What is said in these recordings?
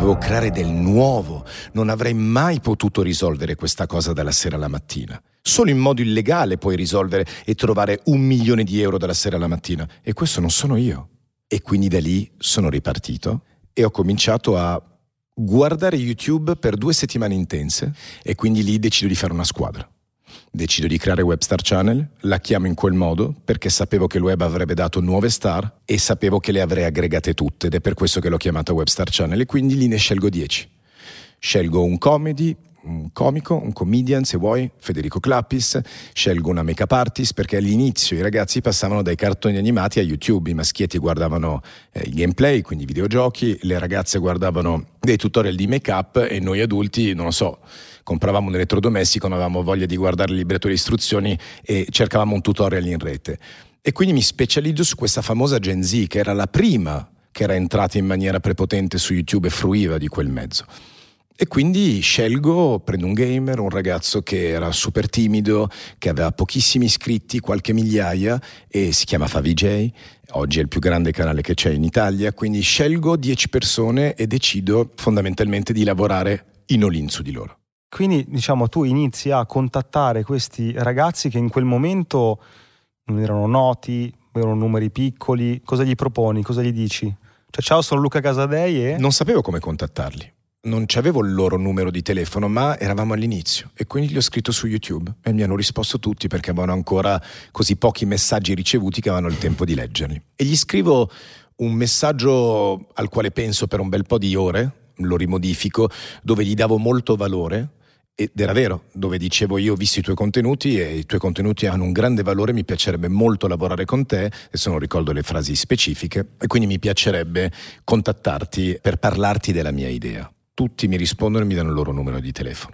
dovevo creare del nuovo. Non avrei mai potuto risolvere questa cosa dalla sera alla mattina. Solo in modo illegale puoi risolvere e trovare 1 milione di euro dalla sera alla mattina. E questo non sono io. E quindi da lì sono ripartito e ho cominciato a guardare YouTube per 2 settimane intense e quindi lì decido di fare una squadra. Decido di creare Webstar Channel, la chiamo in quel modo perché sapevo che il web avrebbe dato nuove star e sapevo che le avrei aggregate tutte ed è per questo che l'ho chiamata Webstar Channel e quindi lì ne scelgo 10. Scelgo un comedy, un comico, un comedian se vuoi, Federico Clappis, scelgo una make-up artist perché all'inizio i ragazzi passavano dai cartoni animati a YouTube, i maschietti guardavano i gameplay, quindi i videogiochi, le ragazze guardavano dei tutorial di make-up e noi adulti, non lo so, compravamo un elettrodomestico, non avevamo voglia di guardare il libretto di istruzioni e cercavamo un tutorial in rete. E quindi mi specializzo su questa famosa Gen Z, che era la prima che era entrata in maniera prepotente su YouTube e fruiva di quel mezzo. E quindi prendo un gamer, un ragazzo che era super timido, che aveva pochissimi iscritti, qualche migliaia, e si chiama FaviJ. Oggi è il più grande canale che c'è in Italia, quindi scelgo 10 persone e decido fondamentalmente di lavorare in all-in su di loro. Quindi, diciamo, tu inizi a contattare questi ragazzi che in quel momento non erano noti, erano numeri piccoli. Cosa gli proponi? Cosa gli dici? Cioè, ciao, sono Luca Casadei e... Non sapevo come contattarli. Non c'avevo il loro numero di telefono, ma eravamo all'inizio e quindi gli ho scritto su YouTube e mi hanno risposto tutti perché avevano ancora così pochi messaggi ricevuti che avevano il tempo di leggerli. E gli scrivo un messaggio al quale penso per un bel po' di ore, lo rimodifico, dove gli davo molto valore. Ed era vero, dove dicevo io ho visto i tuoi contenuti e i tuoi contenuti hanno un grande valore, mi piacerebbe molto lavorare con te, adesso non ricordo le frasi specifiche, e quindi mi piacerebbe contattarti per parlarti della mia idea. Tutti mi rispondono e mi danno il loro numero di telefono.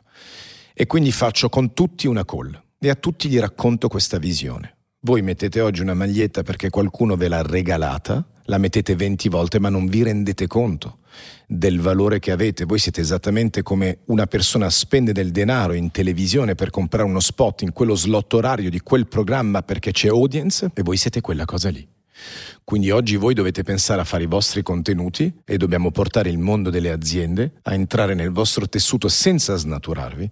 E quindi faccio con tutti una call e a tutti gli racconto questa visione. Voi mettete oggi una maglietta perché qualcuno ve l'ha regalata, la mettete 20 volte ma non vi rendete conto del valore che avete. Voi siete esattamente come una persona spende del denaro in televisione per comprare uno spot in quello slot orario di quel programma perché c'è audience e voi siete quella cosa lì. Quindi oggi voi dovete pensare a fare i vostri contenuti e dobbiamo portare il mondo delle aziende a entrare nel vostro tessuto senza snaturarvi,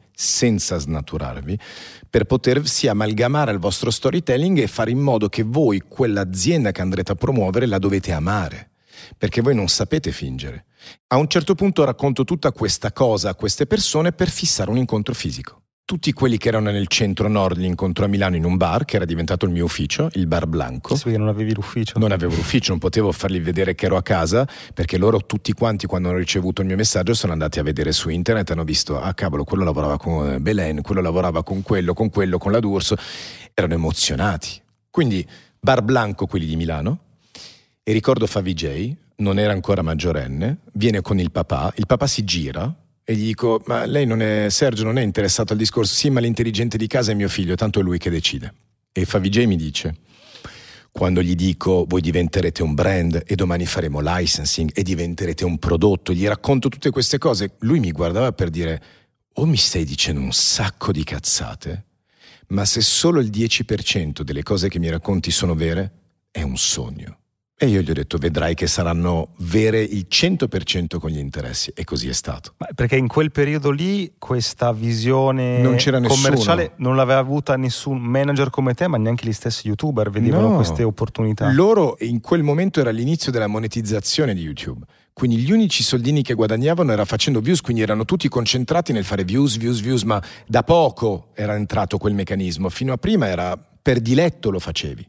per potersi amalgamare al vostro storytelling e fare in modo che voi, quell'azienda che andrete a promuovere, la dovete amare, perché voi non sapete fingere. A un certo punto racconto tutta questa cosa a queste persone per fissare un incontro fisico. Tutti quelli che erano nel centro nord li incontro a Milano in un bar che era diventato il mio ufficio, il Bar Blanco. Sì, non avevi l'ufficio. Non avevo l'ufficio, non potevo fargli vedere che ero a casa perché loro tutti quanti quando hanno ricevuto il mio messaggio sono andati a vedere su internet e hanno visto, ah cavolo, quello lavorava con Belen, quello lavorava con quello, con la D'Urso, erano emozionati. Quindi Bar Blanco, quelli di Milano, e ricordo FaviJ, non era ancora maggiorenne, viene con il papà si gira e gli dico, ma lei Sergio non è interessato al discorso? Sì, ma l'intelligente di casa è mio figlio, tanto è lui che decide. E FaviJ mi dice, quando gli dico voi diventerete un brand e domani faremo licensing e diventerete un prodotto, gli racconto tutte queste cose, lui mi guardava per dire, o mi stai dicendo un sacco di cazzate, ma se solo il 10% delle cose che mi racconti sono vere, è un sogno. E io gli ho detto, vedrai che saranno vere il 100% con gli interessi. E così è stato. Ma perché in quel periodo lì questa visione non c'era commerciale nessuno. non l'aveva avuta nessun manager come te, ma neanche gli stessi youtuber vedevano queste opportunità. Loro in quel momento era l'inizio della monetizzazione di YouTube. Quindi gli unici soldini che guadagnavano era facendo views, quindi erano tutti concentrati nel fare views, ma da poco era entrato quel meccanismo. Fino a prima era per diletto lo facevi.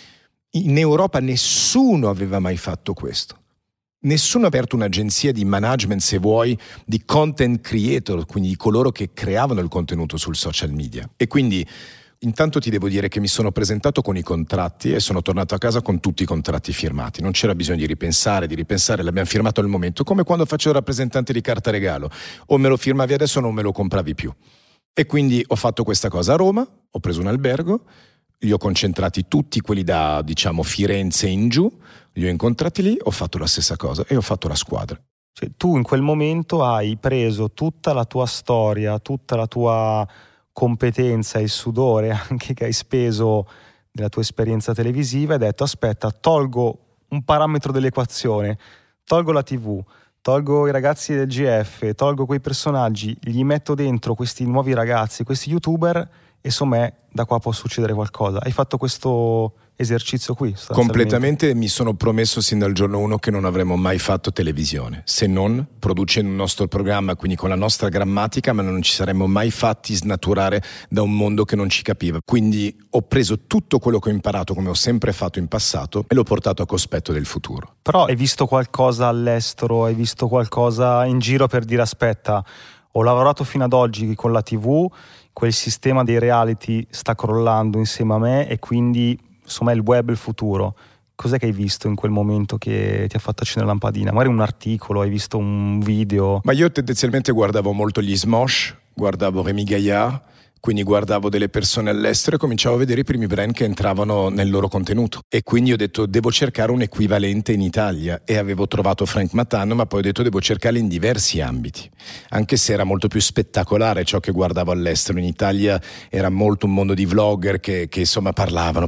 In Europa nessuno aveva mai fatto questo. Nessuno ha aperto un'agenzia di management, se vuoi, di content creator, quindi di coloro che creavano il contenuto sul social media. E quindi intanto ti devo dire che mi sono presentato con i contratti e sono tornato a casa con tutti i contratti firmati. Non c'era bisogno di ripensare, l'abbiamo firmato al momento, come quando faccio il rappresentante di carta regalo. O me lo firmavi adesso o non me lo compravi più. E quindi ho fatto questa cosa a Roma, ho preso un albergo, li ho concentrati tutti quelli da, Firenze in giù, li ho incontrati lì, ho fatto la stessa cosa e ho fatto la squadra. Cioè, tu in quel momento hai preso tutta la tua storia, tutta la tua competenza, il sudore anche che hai speso nella tua esperienza televisiva e hai detto, aspetta, tolgo un parametro dell'equazione, tolgo la TV, tolgo i ragazzi del GF, tolgo quei personaggi, gli metto dentro questi nuovi ragazzi, questi youtuber, e insomma da qua può succedere qualcosa. Hai fatto questo esercizio qui? Completamente. Mi sono promesso sin dal giorno 1 che non avremmo mai fatto televisione, se non producendo un nostro programma, quindi con la nostra grammatica, ma non ci saremmo mai fatti snaturare da un mondo che non ci capiva. Quindi ho preso tutto quello che ho imparato, come ho sempre fatto in passato, e l'ho portato a cospetto del futuro. Però hai visto qualcosa all'estero, hai visto qualcosa in giro per dire aspetta, ho lavorato fino ad oggi con la TV, quel sistema dei reality sta crollando insieme a me e quindi insomma è il web il futuro. Cos'è che hai visto in quel momento che ti ha fatto accendere la lampadina? Magari un articolo, hai visto un video? Ma io tendenzialmente guardavo molto gli Smosh, guardavo Rémi Gaillard, quindi guardavo delle persone all'estero e cominciavo a vedere i primi brand che entravano nel loro contenuto. E quindi ho detto devo cercare un equivalente in Italia, e avevo trovato Frank Matan, ma poi ho detto devo cercarlo in diversi ambiti, anche se era molto più spettacolare ciò che guardavo all'estero. In Italia era molto un mondo di vlogger che insomma parlavano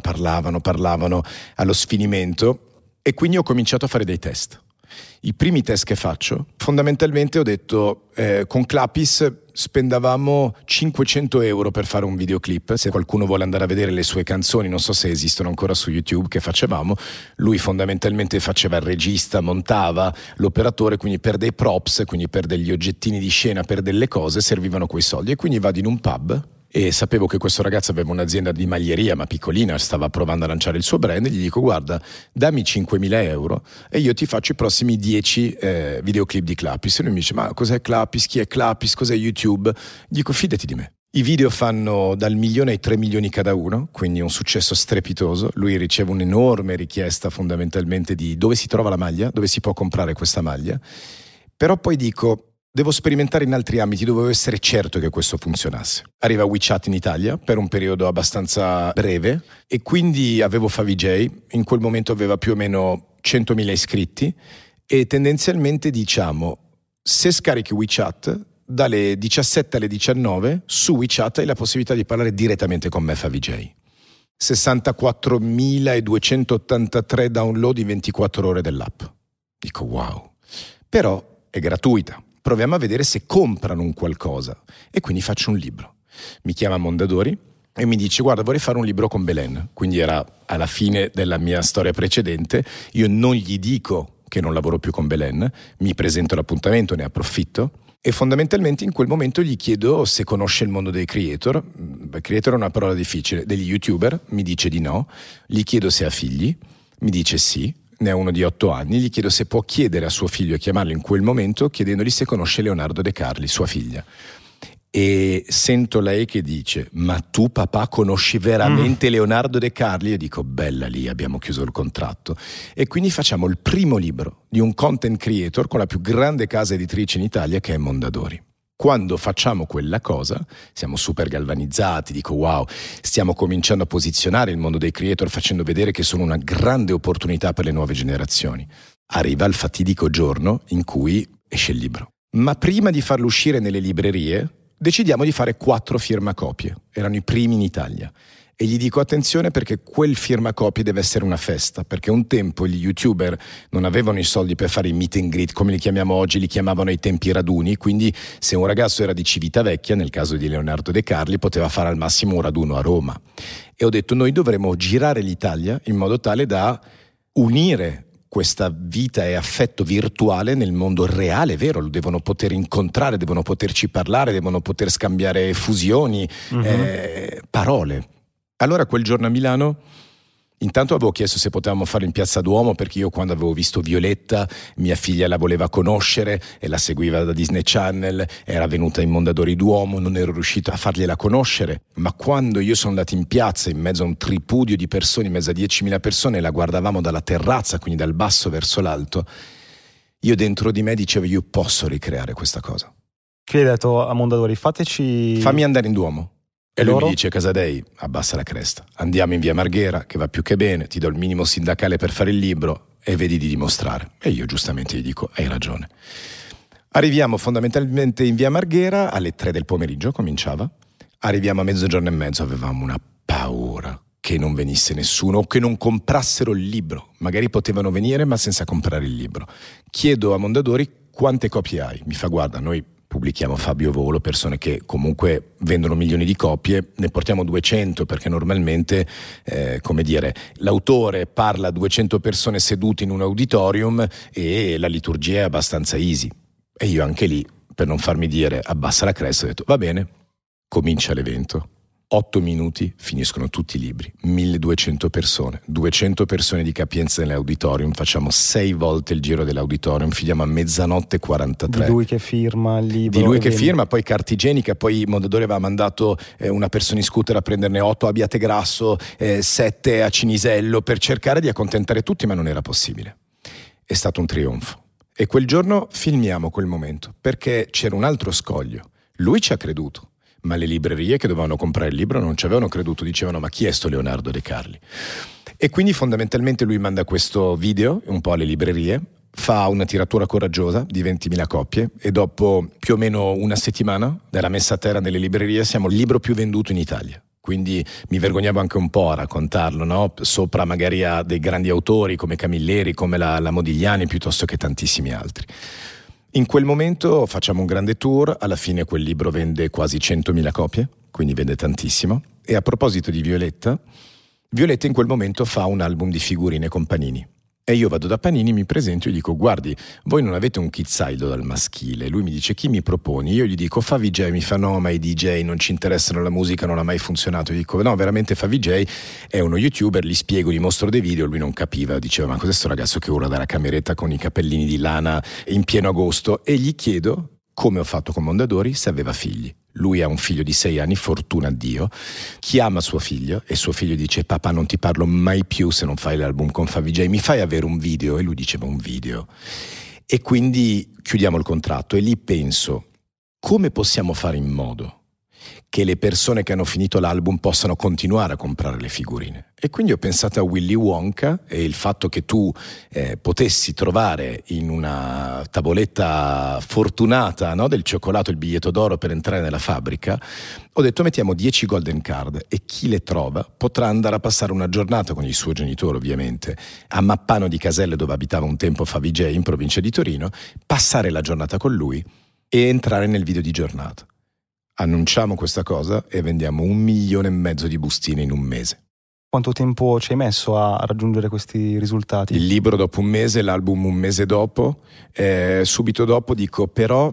allo sfinimento, e quindi ho cominciato a fare dei test. I primi test che faccio, fondamentalmente ho detto con Clapis spendavamo 500 euro per fare un videoclip. Se qualcuno vuole andare a vedere le sue canzoni, non so se esistono ancora su YouTube, che facevamo, lui fondamentalmente faceva il regista, montava, l'operatore, quindi per dei props, quindi per degli oggettini di scena, per delle cose servivano quei soldi. E quindi vado in un pub e sapevo che questo ragazzo aveva un'azienda di maglieria ma piccolina, stava provando a lanciare il suo brand, e gli dico guarda, dammi 5.000 euro e io ti faccio i prossimi 10 videoclip di Clapis. E lui mi dice ma cos'è Clapis, chi è Clapis, cos'è YouTube? Gli dico fidati di me. I video fanno dal 1 milione ai 3 milioni cada uno, quindi un successo strepitoso. Lui riceve un'enorme richiesta fondamentalmente di dove si trova la maglia, dove si può comprare questa maglia. Però poi dico devo sperimentare in altri ambiti, dovevo essere certo che questo funzionasse. Arriva WeChat in Italia per un periodo abbastanza breve e quindi avevo Favij, in quel momento aveva più o meno 100.000 iscritti e tendenzialmente diciamo se scarichi WeChat dalle 17 alle 19 su WeChat hai la possibilità di parlare direttamente con me Favij. 64.283 download in 24 ore dell'app. Dico wow, però è gratuita. Proviamo a vedere se comprano un qualcosa. E quindi faccio un libro. Mi chiama Mondadori e mi dice guarda vorrei fare un libro con Belen. Quindi era alla fine della mia storia precedente. Io non gli dico che non lavoro più con Belen, mi presento l'appuntamento, ne approfitto e fondamentalmente in quel momento gli chiedo se conosce il mondo dei creator. Creator è una parola difficile. Degli youtuber, mi dice di no. Gli chiedo se ha figli, mi dice sì. Ne ha uno di 8 anni, gli chiedo se può chiedere a suo figlio e chiamarlo in quel momento chiedendogli se conosce Leonardo De Carli, sua figlia. E sento lei che dice ma tu papà conosci veramente Leonardo De Carli? Io dico bella lì, abbiamo chiuso il contratto. E quindi facciamo il primo libro di un content creator con la più grande casa editrice in Italia che è Mondadori. Quando facciamo quella cosa siamo super galvanizzati, dico wow, stiamo cominciando a posizionare il mondo dei creator facendo vedere che sono una grande opportunità per le nuove generazioni. Arriva il fatidico giorno in cui esce il libro. Ma prima di farlo uscire nelle librerie decidiamo di fare 4 firmacopie, erano i primi in Italia. E gli dico attenzione perché quel firmacopie deve essere una festa, perché un tempo gli youtuber non avevano i soldi per fare i meet and greet, come li chiamiamo oggi, li chiamavano ai tempi raduni, quindi se un ragazzo era di Civitavecchia, nel caso di Leonardo De Carli, poteva fare al massimo un raduno a Roma. E ho detto noi dovremmo girare l'Italia in modo tale da unire questa vita e affetto virtuale nel mondo reale, vero? Lo devono poter incontrare, devono poterci parlare, devono poter scambiare fusioni, parole. Allora quel giorno a Milano intanto avevo chiesto se potevamo farlo in Piazza Duomo perché io quando avevo visto Violetta mia figlia la voleva conoscere e la seguiva da Disney Channel, era venuta in Mondadori Duomo, non ero riuscito a fargliela conoscere, ma quando io sono andato in piazza in mezzo a un tripudio di persone, in mezzo a 10.000 persone e la guardavamo dalla terrazza, quindi dal basso verso l'alto, io dentro di me dicevo io posso ricreare questa cosa. Che hai detto a Mondadori? Fammi andare in Duomo. E lui mi dice Casadei, abbassa la cresta, andiamo in via Marghera che va più che bene, ti do il minimo sindacale per fare il libro e vedi di dimostrare. E io giustamente gli dico hai ragione. Arriviamo fondamentalmente in via Marghera alle 3 del pomeriggio, cominciava, arriviamo a 12:30, avevamo una paura che non venisse nessuno o che non comprassero il libro, magari potevano venire ma senza comprare il libro. Chiedo a Mondadori quante copie hai? Mi fa: guarda, noi pubblichiamo Fabio Volo, persone che comunque vendono milioni di copie, ne portiamo 200 perché normalmente, l'autore parla a 200 persone sedute in un auditorium e la liturgia è abbastanza easy. E io anche lì, per non farmi dire abbassa la cresta, ho detto va bene, comincia l'evento. 8 minuti, finiscono tutti i libri, 1200 persone, 200 persone di capienza nell'auditorium, facciamo 6 volte il giro dell'auditorium, finiamo a 00:43. Di lui che firma il libro. Di lui che firma, poi carta igienica, poi Mondadori aveva mandato una persona in scooter a prenderne 8 a Abbiategrasso, 7 a Cinisello, per cercare di accontentare tutti, ma non era possibile. È stato un trionfo. E quel giorno filmiamo quel momento, perché c'era un altro scoglio. Lui ci ha creduto, ma le librerie che dovevano comprare il libro non ci avevano creduto, dicevano ma chi è sto Leonardo De Carli? E quindi fondamentalmente lui manda questo video un po' alle librerie, fa una tiratura coraggiosa di 20.000 copie e dopo più o meno una settimana dalla messa a terra nelle librerie siamo il libro più venduto in Italia. Quindi mi vergognavo anche un po' a raccontarlo, no? Sopra magari a dei grandi autori come Camilleri, come la Modigliani, piuttosto che tantissimi altri. In quel momento facciamo un grande tour, alla fine quel libro vende quasi 100.000 copie, quindi vende tantissimo. E a proposito di Violetta in quel momento fa un album di figurine con Panini. E io vado da Panini, mi presento e gli dico guardi, voi non avete un Kidsaido dal maschile. Lui mi dice chi mi proponi? Io gli dico fa VJ, mi fa no ma i DJ non ci interessano, la musica non ha mai funzionato. Io dico no veramente fa VJ, è uno youtuber, gli spiego, gli mostro dei video, lui non capiva, diceva ma cos'è sto ragazzo che urla dalla cameretta con i capellini di lana in pieno agosto, e gli chiedo come ho fatto con Mondadori se aveva figli. Lui ha un figlio di 6 anni, fortuna a Dio, chiama suo figlio e suo figlio dice papà non ti parlo mai più se non fai l'album con Favij, mi fai avere un video? E lui diceva un video. E quindi chiudiamo il contratto e lì penso come possiamo fare in modo che le persone che hanno finito l'album possano continuare a comprare le figurine. E quindi ho pensato a Willy Wonka e il fatto che tu potessi trovare in una tavoletta fortunata, no, del cioccolato il biglietto d'oro per entrare nella fabbrica. Ho detto mettiamo 10 golden card e chi le trova potrà andare a passare una giornata con il suo genitore, ovviamente, a Mappano di Caselle, dove abitava un tempo Favij, in provincia di Torino, passare la giornata con lui e entrare nel video di giornata. Annunciamo questa cosa e vendiamo 1,5 milioni di bustine in un mese. Quanto tempo ci hai messo a raggiungere questi risultati? Il libro dopo un mese, l'album un mese dopo. Subito dopo dico però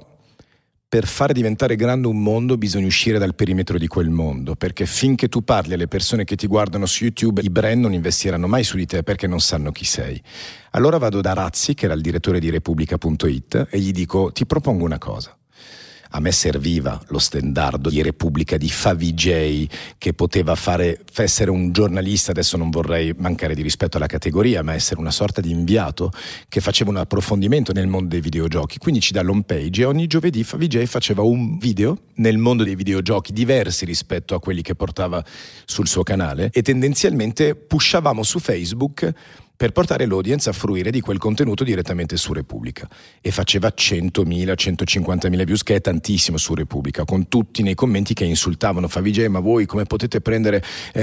per fare diventare grande un mondo bisogna uscire dal perimetro di quel mondo, perché finché tu parli alle persone che ti guardano su YouTube i brand non investiranno mai su di te perché non sanno chi sei. Allora vado da Razzi, che era il direttore di Repubblica.it, e gli dico ti propongo una cosa. A me serviva lo stendardo di Repubblica di Favij, che poteva essere un giornalista, adesso non vorrei mancare di rispetto alla categoria, ma essere una sorta di inviato che faceva un approfondimento nel mondo dei videogiochi. Quindi ci dà l'home page e ogni giovedì Favij faceva un video nel mondo dei videogiochi diversi rispetto a quelli che portava sul suo canale e tendenzialmente pushavamo su Facebook per portare l'audience a fruire di quel contenuto direttamente su Repubblica, e faceva 100.000, 150.000 views, che è tantissimo su Repubblica, con tutti nei commenti che insultavano Favij, ma voi come potete prendere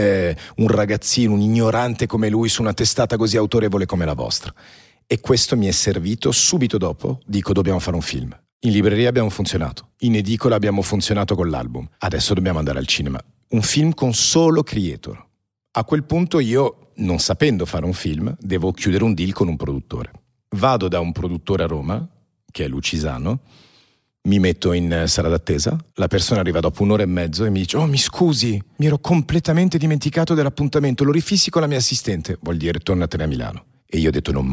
un ragazzino, un ignorante come lui su una testata così autorevole come la vostra? E questo mi è servito. Subito dopo dico dobbiamo fare un film. In libreria abbiamo funzionato, in edicola abbiamo funzionato con l'album, adesso dobbiamo andare al cinema. Un film con solo creator. A quel punto io, non sapendo fare un film, devo chiudere un deal con un produttore. Vado da un produttore a Roma, che è Lucisano, mi metto in sala d'attesa, la persona arriva dopo 1 ora e mezzo e mi dice mi scusi, mi ero completamente dimenticato dell'appuntamento, lo rifissi con la mia assistente, vuol dire tornatene a Milano. E io ho detto non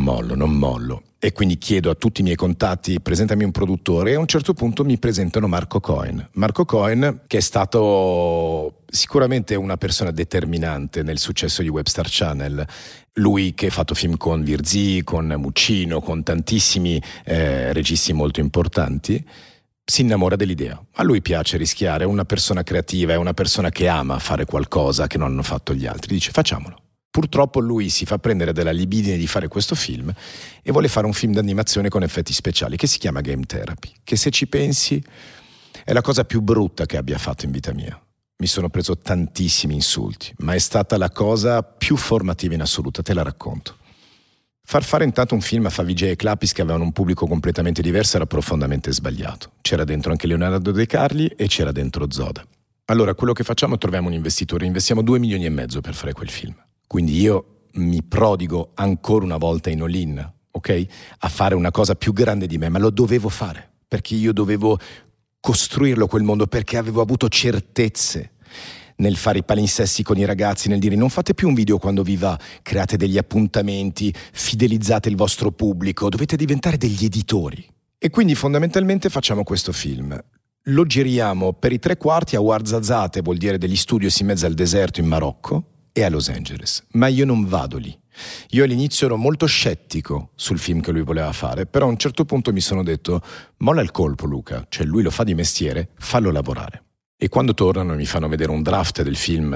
mollo. E quindi chiedo a tutti i miei contatti, presentami un produttore, e a un certo punto mi presentano Marco Cohen. Marco Cohen, che è stato sicuramente una persona determinante nel successo di Webstar Channel. Lui che ha fatto film con Virzì, con Muccino, con tantissimi registi molto importanti, si innamora dell'idea. A lui piace rischiare, è una persona creativa, è una persona che ama fare qualcosa che non hanno fatto gli altri. Dice facciamolo. Purtroppo lui si fa prendere dalla libidine di fare questo film e vuole fare un film d'animazione con effetti speciali che si chiama Game Therapy, che se ci pensi è la cosa più brutta che abbia fatto in vita mia. Mi sono preso tantissimi insulti, ma è stata la cosa più formativa in assoluto, te la racconto. Far fare intanto un film a Favij e Clapis che avevano un pubblico completamente diverso era profondamente sbagliato. C'era dentro anche Leonardo De Carli e c'era dentro Zoda. Allora, quello che facciamo è troviamo un investitore, investiamo 2,5 milioni per fare quel film. Quindi io mi prodigo ancora una volta in all-in, ok? A fare una cosa più grande di me, ma lo dovevo fare, perché io dovevo costruirlo quel mondo, perché avevo avuto certezze nel fare i palinsesti con i ragazzi, nel dire non fate più un video quando vi va, create degli appuntamenti, fidelizzate il vostro pubblico, dovete diventare degli editori. E quindi fondamentalmente facciamo questo film. Lo giriamo per i 3/4 a Ouarzazate, vuol dire degli studios in mezzo al deserto in Marocco, e a Los Angeles. Ma io non vado lì. Io all'inizio ero molto scettico sul film che lui voleva fare, però a un certo punto mi sono detto molla il colpo Luca, cioè lui lo fa di mestiere, fallo lavorare. E quando tornano e mi fanno vedere un draft del film,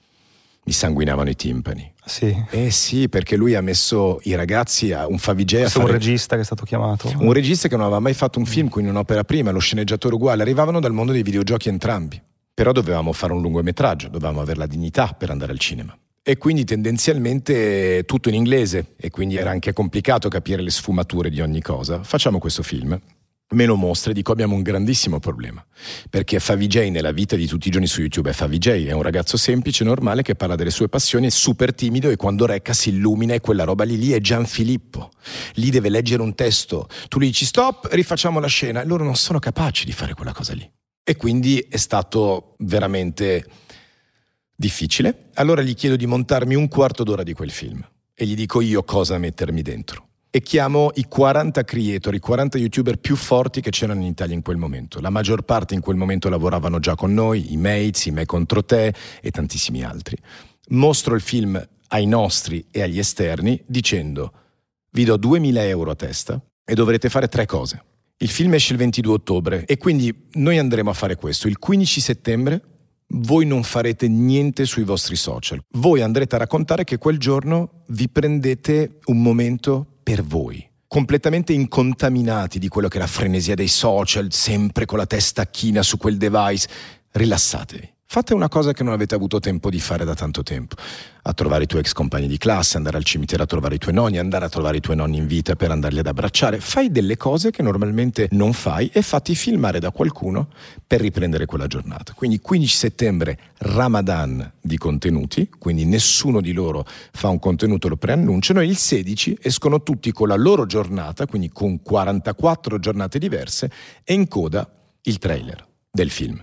mi sanguinavano i timpani. Sì. Sì, perché lui ha messo i ragazzi a un Favij a fare... un regista che è stato chiamato. Un regista che non aveva mai fatto un film, quindi un'opera prima, lo sceneggiatore uguale. Arrivavano dal mondo dei videogiochi entrambi. Però dovevamo fare un lungometraggio, dovevamo avere la dignità per andare al cinema. E quindi tendenzialmente tutto in inglese, e quindi era anche complicato capire le sfumature di ogni cosa. Facciamo questo film. Me lo mostra e dico abbiamo un grandissimo problema, perché Favij nella vita di tutti i giorni su YouTube è Favij, è un ragazzo semplice, normale, che parla delle sue passioni, è super timido e quando recca si illumina e quella roba lì è Gianfilippo, lì deve leggere un testo, tu gli dici stop, rifacciamo la scena e loro non sono capaci di fare quella cosa lì e quindi è stato veramente difficile. Allora gli chiedo di montarmi un quarto d'ora di quel film e gli dico io cosa mettermi dentro. E chiamo i 40 creator, i 40 youtuber più forti che c'erano in Italia in quel momento. La maggior parte in quel momento lavoravano già con noi, i Mates, i Me contro te e tantissimi altri. Mostro il film ai nostri e agli esterni dicendo vi do 2.000 euro a testa e dovrete fare 3 cose. Il film esce il 22 ottobre e quindi noi andremo a fare questo. Il 15 settembre voi non farete niente sui vostri social. Voi andrete a raccontare che quel giorno vi prendete un momento per voi, completamente incontaminati di quello che è la frenesia dei social, sempre con la testa china su quel device. Rilassatevi. Fate una cosa che non avete avuto tempo di fare da tanto tempo. A trovare i tuoi ex compagni di classe, andare al cimitero a trovare i tuoi nonni, andare a trovare i tuoi nonni in vita per andarli ad abbracciare. Fai delle cose che normalmente non fai e fatti filmare da qualcuno per riprendere quella giornata. Quindi 15 settembre, Ramadan di contenuti, quindi nessuno di loro fa un contenuto, lo preannunciano, e il 16 escono tutti con la loro giornata, quindi con 44 giornate diverse, e in coda il trailer del film.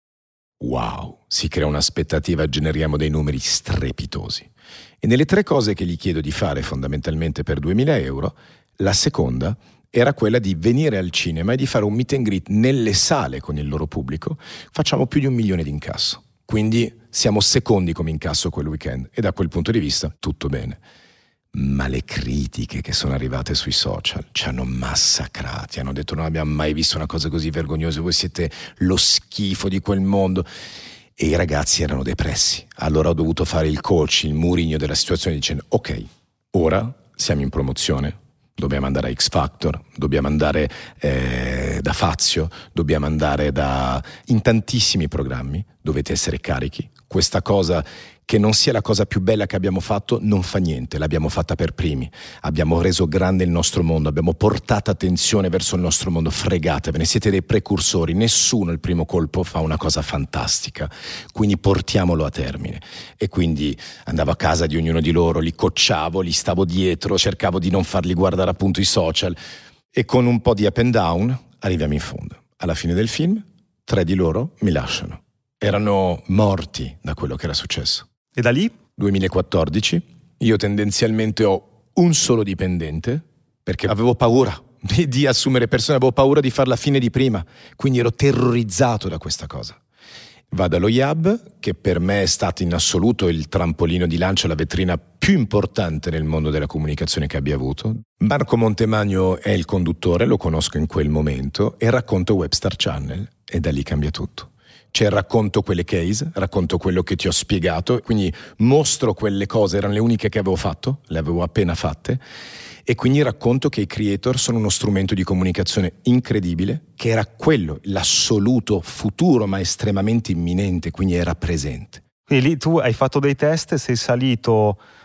Wow, si crea un'aspettativa, generiamo dei numeri strepitosi. E nelle 3 cose che gli chiedo di fare fondamentalmente per 2.000 euro, la seconda era quella di venire al cinema e di fare un meet and greet nelle sale con il loro pubblico. Facciamo più di 1 milione di incasso, quindi siamo secondi come incasso quel weekend e da quel punto di vista tutto bene. Ma le critiche che sono arrivate sui social ci hanno massacrati, hanno detto non abbiamo mai visto una cosa così vergognosa, voi siete lo schifo di quel mondo, e i ragazzi erano depressi. Allora ho dovuto fare il coach, il Mourinho della situazione, dicendo ok, ora siamo in promozione, dobbiamo andare a X Factor, dobbiamo andare da Fazio, dobbiamo andare in tantissimi programmi, dovete essere carichi. Questa cosa che non sia la cosa più bella che abbiamo fatto non fa niente, l'abbiamo fatta per primi, abbiamo reso grande il nostro mondo, abbiamo portato attenzione verso il nostro mondo, fregatevene, siete dei precursori, nessuno il primo colpo fa una cosa fantastica, quindi portiamolo a termine. E quindi andavo a casa di ognuno di loro, li coachavo, li stavo dietro, cercavo di non farli guardare appunto i social, e con un po' di up and down arriviamo in fondo. Alla fine del film 3 di loro mi lasciano, erano morti da quello che era successo. E da lì? 2014, io tendenzialmente ho un solo dipendente, perché avevo paura di assumere persone, avevo paura di far la fine di prima, quindi ero terrorizzato da questa cosa. Vado allo IAB, che per me è stato in assoluto il trampolino di lancio, la vetrina più importante nel mondo della comunicazione che abbia avuto. Marco Montemagno è il conduttore, lo conosco in quel momento, e racconto Webstar Channel, e da lì cambia tutto. Cioè racconto quelle case, racconto quello che ti ho spiegato, quindi mostro quelle cose, erano le uniche che avevo fatto, le avevo appena fatte, e quindi racconto che i creator sono uno strumento di comunicazione incredibile, che era quello, l'assoluto futuro ma estremamente imminente, quindi era presente. Quindi lì tu hai fatto dei test, sei salito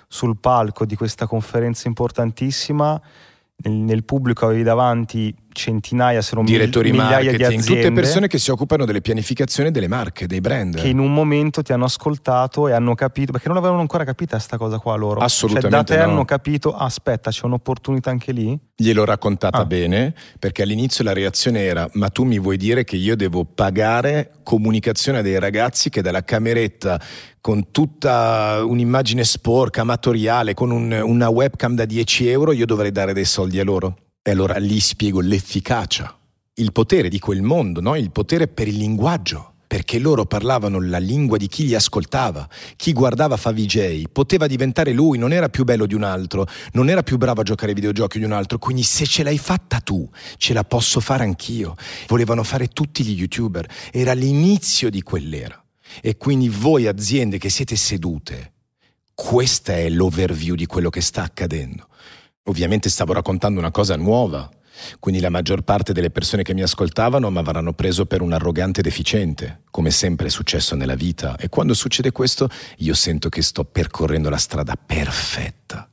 sul palco di questa conferenza importantissima, nel pubblico avevi davanti centinaia, se non direttori migliaia di marketing, aziende, tutte persone che si occupano delle pianificazioni delle marche, dei brand, che in un momento ti hanno ascoltato e hanno capito, perché non avevano ancora capita sta cosa qua loro. Assolutamente da te no. hanno capito, aspetta, c'è un'opportunità anche lì? Gliel'ho raccontata bene, perché all'inizio la reazione era: ma tu mi vuoi dire che io devo pagare comunicazione a dei ragazzi che dalla cameretta, con tutta un'immagine sporca, amatoriale, con una webcam da 10 euro, io dovrei dare dei soldi a loro? E allora lì spiego l'efficacia, il potere di quel mondo, no? Il potere per il linguaggio, perché loro parlavano la lingua di chi li ascoltava. Chi guardava Favij poteva diventare lui, non era più bello di un altro, non era più bravo a giocare ai videogiochi di un altro, quindi se ce l'hai fatta tu, ce la posso fare anch'io. Volevano fare tutti gli youtuber, era l'inizio di quell'era. E quindi voi aziende che siete sedute, questa è l'overview di quello che sta accadendo. Ovviamente stavo raccontando una cosa nuova, quindi la maggior parte delle persone che mi ascoltavano mi avranno preso per un arrogante deficiente, come sempre è successo nella vita. E quando succede questo, io sento che sto percorrendo la strada perfetta.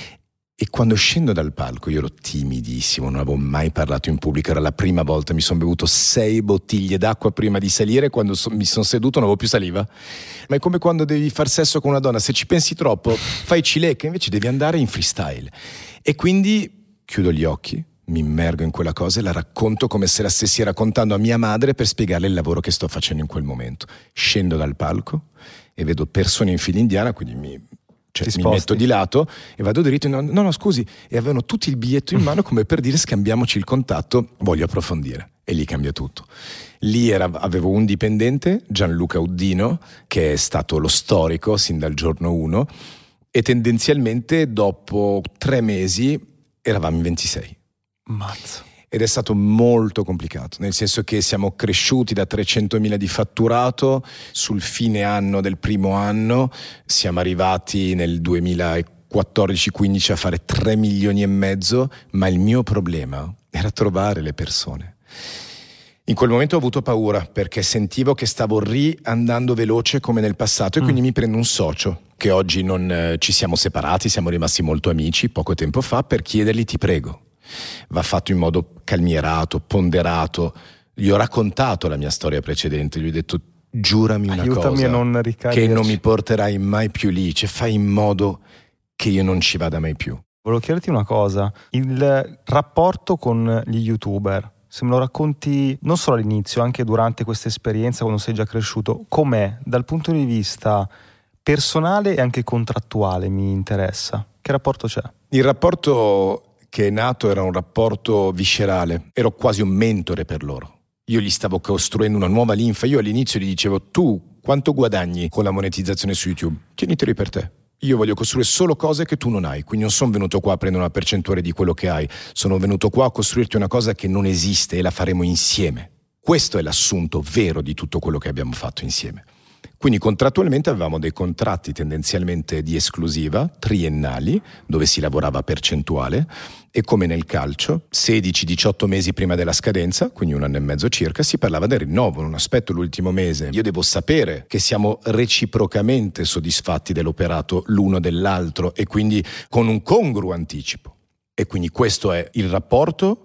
E quando scendo dal palco, io ero timidissimo, non avevo mai parlato in pubblico, era la prima volta, mi sono bevuto 6 bottiglie d'acqua prima di salire, quando mi sono seduto non avevo più saliva. Ma è come quando devi far sesso con una donna, se ci pensi troppo fai cilecca, invece devi andare in freestyle. E quindi chiudo gli occhi, mi immergo in quella cosa e la racconto come se la stessi raccontando a mia madre per spiegarle il lavoro che sto facendo in quel momento. Scendo dal palco e vedo persone in fila indiana, quindi mi metto di lato e vado dritto, no scusi, e avevano tutti il biglietto in mano come per dire scambiamoci il contatto, voglio approfondire. E lì cambia tutto. Lì avevo un dipendente, Gianluca Uddino, che è stato lo storico sin dal giorno 1, e tendenzialmente dopo 3 mesi eravamo in 26. Mazza. Ed è stato molto complicato, nel senso che siamo cresciuti da 300.000 di fatturato, sul fine anno del primo anno siamo arrivati nel 2014-15 a fare 3 milioni e mezzo, ma il mio problema era trovare le persone. In quel momento ho avuto paura perché sentivo che stavo riandando veloce come nel passato e quindi mi prendo un socio che oggi non ci siamo separati, siamo rimasti molto amici poco tempo fa, per chiedergli: ti prego, va fatto in modo calmierato, ponderato. Gli ho raccontato la mia storia precedente, gli ho detto: giurami una aiutami cosa, a non che non mi porterai mai più lì, cioè fai in modo che io non ci vada mai più. Volevo chiederti una cosa, il rapporto con gli youtuber, se me lo racconti non solo all'inizio, anche durante questa esperienza, quando sei già cresciuto, com'è dal punto di vista personale e anche contrattuale? Mi interessa. Che rapporto c'è? Il rapporto che è nato era un rapporto viscerale, ero quasi un mentore per loro. Io gli stavo costruendo una nuova linfa. Io all'inizio gli dicevo: tu quanto guadagni con la monetizzazione su YouTube? Tieniteli per te. Io voglio costruire solo cose che tu non hai, quindi non sono venuto qua a prendere una percentuale di quello che hai, sono venuto qua a costruirti una cosa che non esiste e la faremo insieme. Questo è l'assunto vero di tutto quello che abbiamo fatto insieme. Quindi contrattualmente avevamo dei contratti tendenzialmente di esclusiva, triennali, dove si lavorava a percentuale, e come nel calcio, 16-18 mesi prima della scadenza, quindi 1 anno e mezzo circa, si parlava del rinnovo. Non aspetto l'ultimo mese, io devo sapere che siamo reciprocamente soddisfatti dell'operato l'uno dell'altro e quindi con un congruo anticipo. E quindi questo è il rapporto,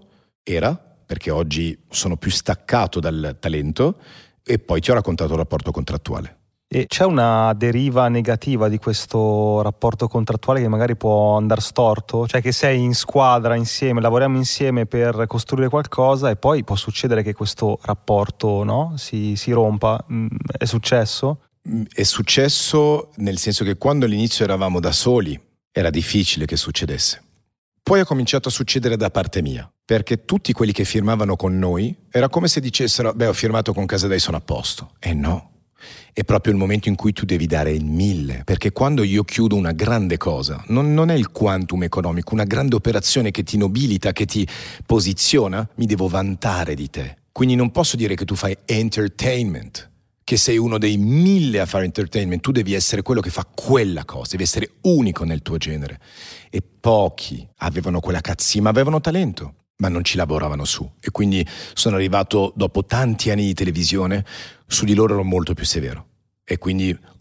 perché oggi sono più staccato dal talento, e poi ti ho raccontato il rapporto contrattuale. E c'è una deriva negativa di questo rapporto contrattuale che magari può andare storto? Cioè che sei in squadra insieme, lavoriamo insieme per costruire qualcosa e poi può succedere che questo rapporto, no, si rompa. È successo? È successo nel senso che quando all'inizio eravamo da soli era difficile che succedesse. Poi è cominciato a succedere da parte mia, perché tutti quelli che firmavano con noi era come se dicessero: beh, ho firmato con Casadei, sono a posto. E no. È proprio il momento in cui tu devi dare il 1000, perché quando io chiudo una grande cosa, non è il quantum economico, una grande operazione che ti nobilita, che ti posiziona, mi devo vantare di te. Quindi non posso dire che tu fai entertainment, che sei uno dei 1000 a fare entertainment. Tu devi essere quello che fa quella cosa, devi essere unico nel tuo genere. E pochi avevano quella cazzima, avevano talento, ma non ci lavoravano su. E quindi sono arrivato dopo tanti anni di televisione, su di loro ero molto più severo. E quindi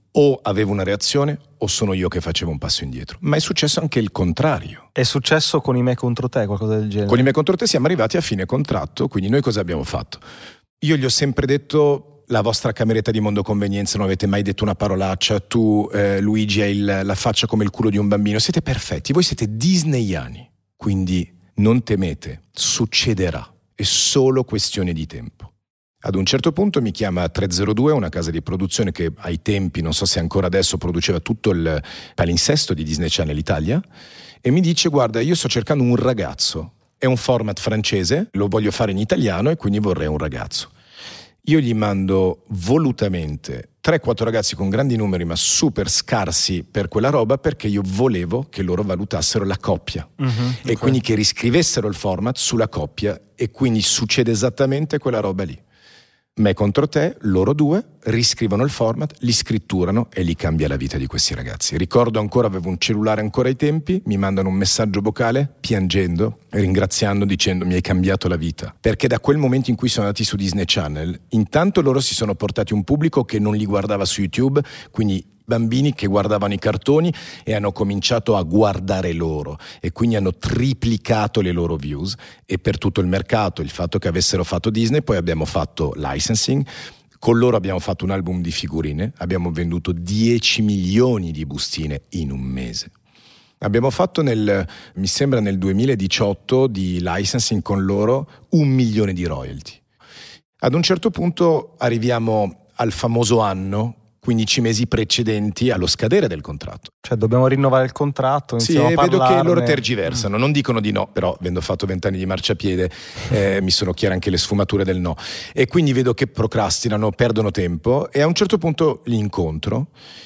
O avevo una reazione o sono io che facevo un passo indietro. Ma è successo anche il contrario. È successo con i Me contro te, qualcosa del genere? Con i Me contro te siamo arrivati a fine contratto, quindi noi cosa abbiamo fatto? Io gli ho sempre detto: la vostra cameretta di Mondo Convenienza, non avete mai detto una parolaccia, tu Luigi hai la faccia come il culo di un bambino, siete perfetti, voi siete disneyani, quindi non temete, succederà, è solo questione di tempo. Ad un certo punto mi chiama 302, una casa di produzione che ai tempi, non so se ancora adesso, produceva tutto il palinsesto di Disney Channel Italia, e mi dice: guarda, io sto cercando un ragazzo, è un format francese, lo voglio fare in italiano e quindi vorrei un ragazzo. Io gli mando volutamente 3-4 ragazzi con grandi numeri ma super scarsi per quella roba, perché io volevo che loro valutassero la coppia e quindi che riscrivessero il format sulla coppia, e quindi succede esattamente quella roba lì. Me contro te, loro due riscrivono il format, li scritturano e li cambia la vita di questi ragazzi. Ricordo ancora, avevo un cellulare ancora ai tempi, mi mandano un messaggio vocale piangendo, ringraziando, dicendo: mi hai cambiato la vita. Perché da quel momento in cui sono andati su Disney Channel, intanto loro si sono portati un pubblico che non li guardava su YouTube, quindi bambini che guardavano i cartoni e hanno cominciato a guardare loro, e quindi hanno triplicato le loro views. E per tutto il mercato, il fatto che avessero fatto Disney, poi abbiamo fatto licensing, con loro abbiamo fatto un album di figurine, abbiamo venduto 10 milioni di bustine in un mese. Abbiamo fatto mi sembra nel 2018 di licensing con loro 1 milione di royalty. Ad un certo punto arriviamo al famoso anno, 15 mesi precedenti allo scadere del contratto. Cioè dobbiamo rinnovare il contratto, sì, e vedo che loro tergiversano, non dicono di no, però avendo fatto 20 anni di marciapiede mi sono chiare anche le sfumature del no, e quindi vedo che procrastinano, perdono tempo, e a un certo punto li incontro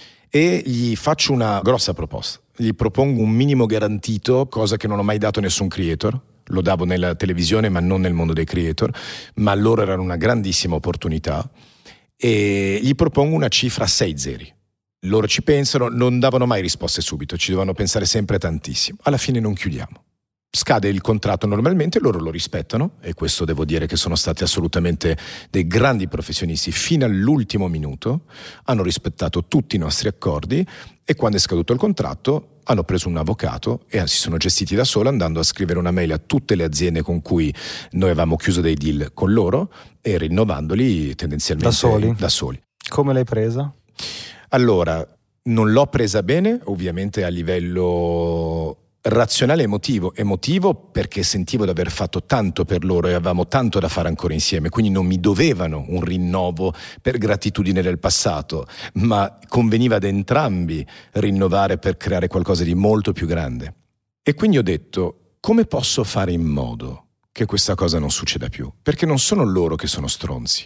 e gli faccio una grossa proposta. Gli propongo un minimo garantito, cosa che non ho mai dato a nessun creator. Lo davo nella televisione ma non nel mondo dei creator, ma loro erano una grandissima opportunità, e gli propongo una cifra a 6 zeri. Loro ci pensano, non davano mai risposte subito, ci dovevano pensare sempre tantissimo. Alla fine non chiudiamo. Scade il contratto normalmente, loro lo rispettano, e questo devo dire che sono stati assolutamente dei grandi professionisti. Fino all'ultimo minuto hanno rispettato tutti i nostri accordi, e quando è scaduto il contratto hanno preso un avvocato e si sono gestiti da solo, andando a scrivere una mail a tutte le aziende con cui noi avevamo chiuso dei deal con loro e rinnovandoli tendenzialmente da soli. Come l'hai presa? Allora, non l'ho presa bene, ovviamente a livello razionale e emotivo perché sentivo di aver fatto tanto per loro e avevamo tanto da fare ancora insieme, quindi non mi dovevano un rinnovo per gratitudine del passato, ma conveniva ad entrambi rinnovare per creare qualcosa di molto più grande. E quindi ho detto: come posso fare in modo che questa cosa non succeda più? Perché non sono loro che sono stronzi.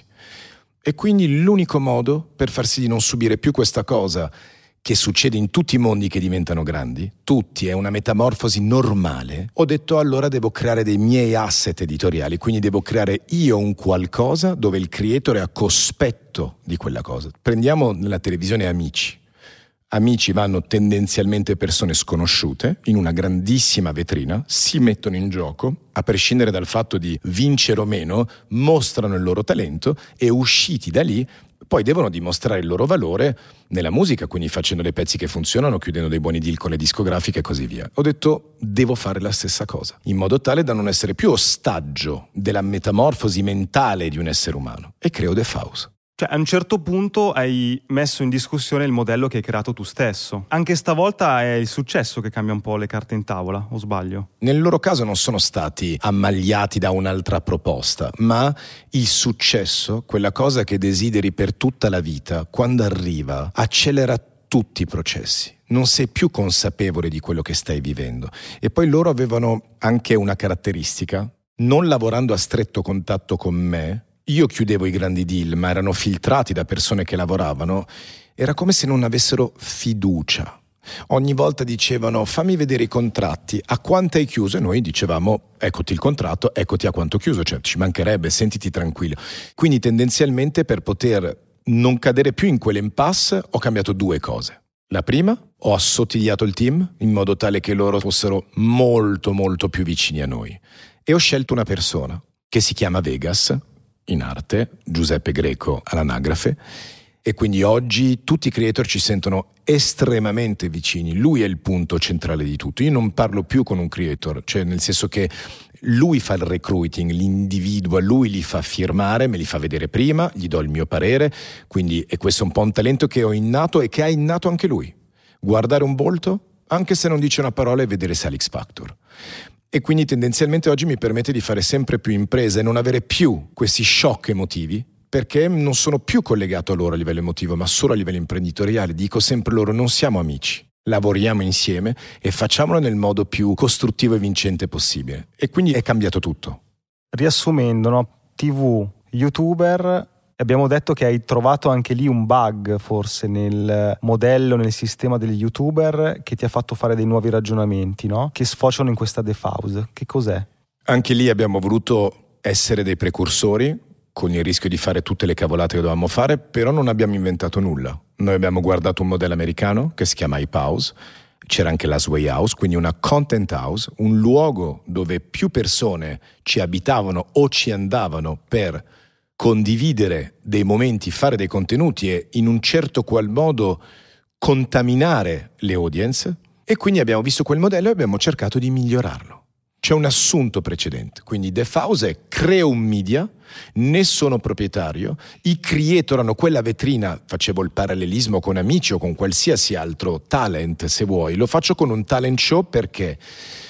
E quindi l'unico modo per far sì di non subire più questa cosa, che succede in tutti i mondi che diventano grandi, tutti, è una metamorfosi normale, ho detto: allora devo creare dei miei asset editoriali, quindi devo creare io un qualcosa dove il creator è a cospetto di quella cosa. Prendiamo nella televisione Amici. Amici vanno tendenzialmente persone sconosciute in una grandissima vetrina, si mettono in gioco, a prescindere dal fatto di vincere o meno, mostrano il loro talento e usciti da lì poi devono dimostrare il loro valore nella musica, quindi facendo dei pezzi che funzionano, chiudendo dei buoni deal con le discografiche e così via. Ho detto: devo fare la stessa cosa, in modo tale da non essere più ostaggio della metamorfosi mentale di un essere umano, e creo The Faust. Cioè, a un certo punto hai messo in discussione il modello che hai creato tu stesso. Anche stavolta è il successo che cambia un po' le carte in tavola, o sbaglio? Nel loro caso non sono stati ammagliati da un'altra proposta, ma il successo, quella cosa che desideri per tutta la vita, quando arriva, accelera tutti i processi. Non sei più consapevole di quello che stai vivendo. E poi loro avevano anche una caratteristica: non lavorando a stretto contatto con me, io chiudevo i grandi deal, ma erano filtrati da persone che lavoravano, era come se non avessero fiducia. Ogni volta dicevano: fammi vedere i contratti, a quanto hai chiuso? E noi dicevamo: eccoti il contratto, eccoti a quanto chiuso, cioè ci mancherebbe, sentiti tranquillo. Quindi tendenzialmente, per poter non cadere più in quell'impasse, ho cambiato 2 cose. La prima, ho assottigliato il team in modo tale che loro fossero molto molto più vicini a noi, e ho scelto una persona che si chiama Vegas, in arte, Giuseppe Greco all'anagrafe, E quindi oggi tutti i creator ci sentono estremamente vicini. Lui è il punto centrale di tutto. Io non parlo più con un creator, cioè nel senso che lui fa il recruiting, l'individua, lui li fa firmare, me li fa vedere prima, gli do il mio parere, quindi e questo è un po' un talento che ho innato e che ha innato anche lui. Guardare un volto, anche se non dice una parola, e vedere se ha l'X Factor. E quindi tendenzialmente oggi mi permette di fare sempre più imprese e non avere più questi shock emotivi, perché non sono più collegato a loro a livello emotivo, ma solo a livello imprenditoriale. Dico sempre loro: non siamo amici, lavoriamo insieme e facciamolo nel modo più costruttivo e vincente possibile. E quindi è cambiato tutto. Riassumendo, no? TV, YouTuber, abbiamo detto che hai trovato anche lì un bug forse nel modello, nel sistema degli YouTuber, che ti ha fatto fare dei nuovi ragionamenti, no? Che sfociano in questa defause. Che cos'è? Anche lì abbiamo voluto essere dei precursori, con il rischio di fare tutte le cavolate che dovevamo fare, però non abbiamo inventato nulla. Noi abbiamo guardato un modello americano che si chiama Hype House, c'era anche la Sway House, quindi una content house, un luogo dove più persone ci abitavano o ci andavano per condividere dei momenti, fare dei contenuti e in un certo qual modo contaminare le audience. E quindi abbiamo visto quel modello e abbiamo cercato di migliorarlo. C'è un assunto precedente, quindi The House è: creo un media, ne sono proprietario, i creator hanno quella vetrina, facevo il parallelismo con amici o con qualsiasi altro talent se vuoi, lo faccio con un talent show perché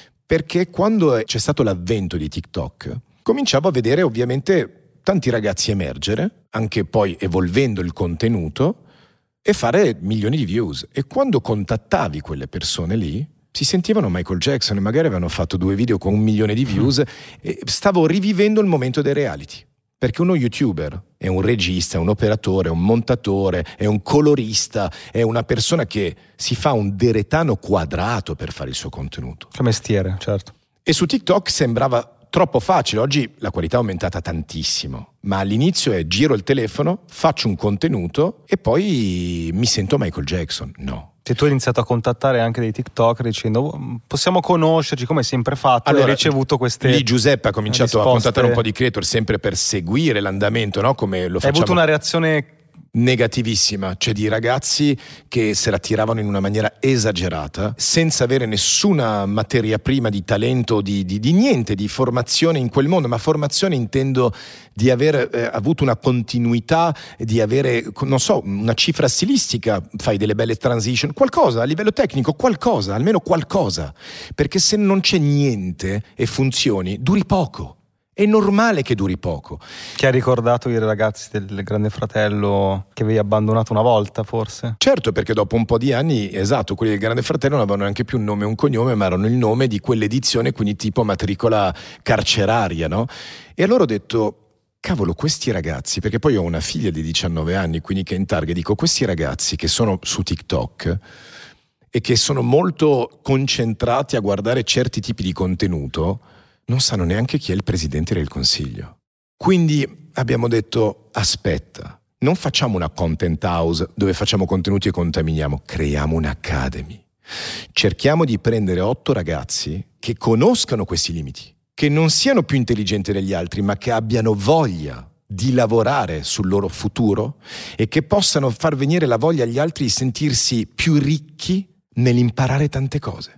quando c'è stato l'avvento di TikTok cominciavo a vedere ovviamente tanti ragazzi emergere, anche poi evolvendo il contenuto e fare milioni di views, e quando contattavi quelle persone lì si sentivano Michael Jackson e magari avevano fatto 2 video con 1 milione di views e stavo rivivendo il momento dei reality, perché uno YouTuber è un regista, è un operatore, è un montatore, è un colorista, è una persona che si fa un deretano quadrato per fare il suo contenuto. Che mestiere, certo. E su TikTok sembrava troppo facile. Oggi la qualità è aumentata tantissimo, ma all'inizio è: giro il telefono, faccio un contenuto e poi mi sento Michael Jackson. No. Se tu hai iniziato a contattare anche dei TikToker dicendo possiamo conoscerci, come hai sempre fatto, allora, hai ricevuto queste lì Giuseppe ha cominciato risposte. A contattare un po' di creator sempre per seguire l'andamento, no? Come lo facciamo. Hai avuto una reazione negativissima, cioè di ragazzi che se la tiravano in una maniera esagerata, senza avere nessuna materia prima di talento, di niente, di formazione in quel mondo, ma formazione intendo di aver avuto una continuità, di avere, non so, una cifra stilistica, fai delle belle transition, qualcosa a livello tecnico, qualcosa, almeno qualcosa, perché se non c'è niente e funzioni, duri poco. È normale che duri poco. Che ha ricordato i ragazzi del Grande Fratello che avevi abbandonato una volta, forse? Certo, perché dopo un po' di anni, esatto, quelli del Grande Fratello non avevano neanche più un nome e un cognome, ma erano il nome di quell'edizione, quindi tipo matricola carceraria, no? E allora ho detto: cavolo, questi ragazzi, perché poi ho una figlia di 19 anni, quindi che è in targa, dico, questi ragazzi che sono su TikTok e che sono molto concentrati a guardare certi tipi di contenuto, non sanno neanche chi è il Presidente del Consiglio. Quindi abbiamo detto: aspetta, non facciamo una content house dove facciamo contenuti e contaminiamo, creiamo un'academy. Cerchiamo di prendere 8 ragazzi che conoscano questi limiti, che non siano più intelligenti degli altri, ma che abbiano voglia di lavorare sul loro futuro e che possano far venire la voglia agli altri di sentirsi più ricchi nell'imparare tante cose.